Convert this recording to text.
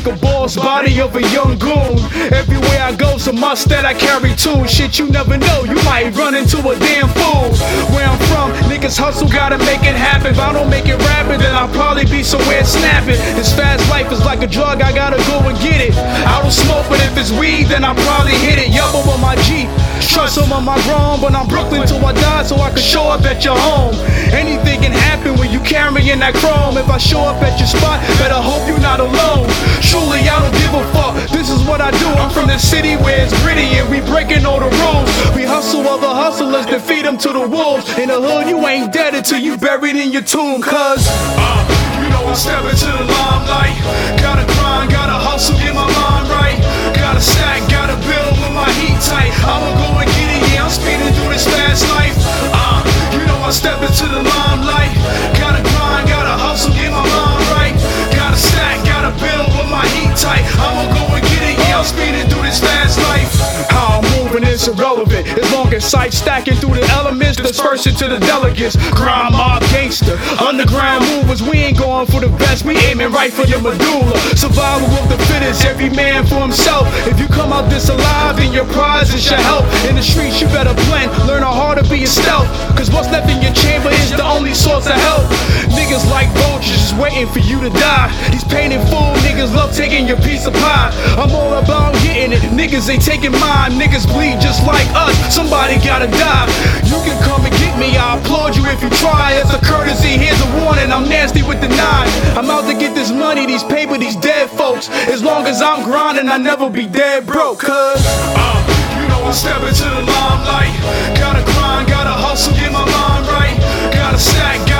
like a boss body of a young goon. Everywhere I go, some must that I carry too. Shit you never know, you might run into a damn fool. Where I'm from, niggas hustle, gotta make it happen. If I don't make it rapid, then I'll probably be somewhere snapping. This fast life is like a drug, I gotta go and get it. I don't smoke, but if it's weed, then I'll probably hit it. Yup, I'm on my Jeep, trust some of my grown, but I'm Brooklyn till I die, so I can show up at your home. Anything can happen when you carrying that chrome. If I show up at your spot, better hope you're not alone. Truly, I don't give a fuck, this is what I do. I'm from the city where it's gritty and we breaking all the rules. We hustle other hustlers, then feed them to the wolves. In the hood, you ain't dead until you buried in your tomb. Cause you know I'm stepping to the limelight. Gotta grind, gotta hustle, get my mind right. Gotta stack, gotta build with my heat tight. I'ma go and get it, yeah, I'm speeding through this fast life. You know I'm stepping to the limelight. Gotta grind, gotta hustle, get my mind right. Gotta stack, gotta build with my heat tight. I'ma go and get it, yeah, I'm speeding through this fast life. How I'm moving is irrelevant, as long as sight stacking through the elements, dispersing to the delegates. Grind mob gangster, underground movers, we ain't going for the best, we aiming right for your medulla. Survival of the fittest, every man for himself. If you come out this alive, then your prize is your help. In the streets you better blend, learn how hard to be a stealth. Cause what's left in your chamber is the only source of help. Niggas like vultures just waiting for you to die. These painted fool niggas love taking your piece of pie. I'm all about getting it, niggas ain't taking mine. Niggas bleed just like us, somebody gotta die. You can come and get me, I applaud you if you try. As a courtesy, here's a warning, I'm nasty with the nine. I'm out to get this money, these paper, these dead folks. As long as I'm grinding, I never be dead broke. Cause you know I'm stepping to the limelight. Gotta grind, gotta hustle, get my mind right. Gotta stack,